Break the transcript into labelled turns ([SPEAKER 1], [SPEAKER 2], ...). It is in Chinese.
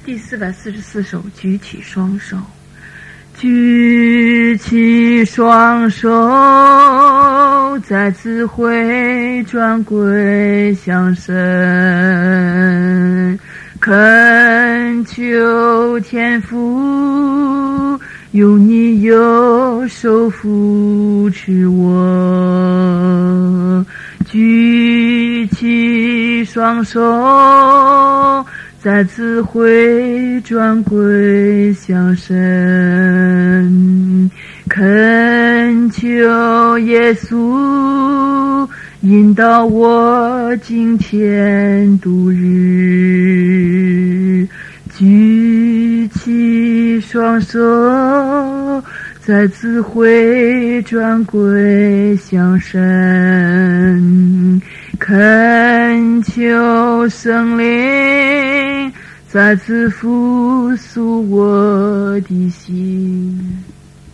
[SPEAKER 1] 第444首，举起双手。举起双手，再次回转归向神，恳求天父用你右手扶持我。举起双手，再次回转归向神，恳求耶稣引导我今天度日。举起双手，再次回转归向神，恳求圣灵再次复苏我的心。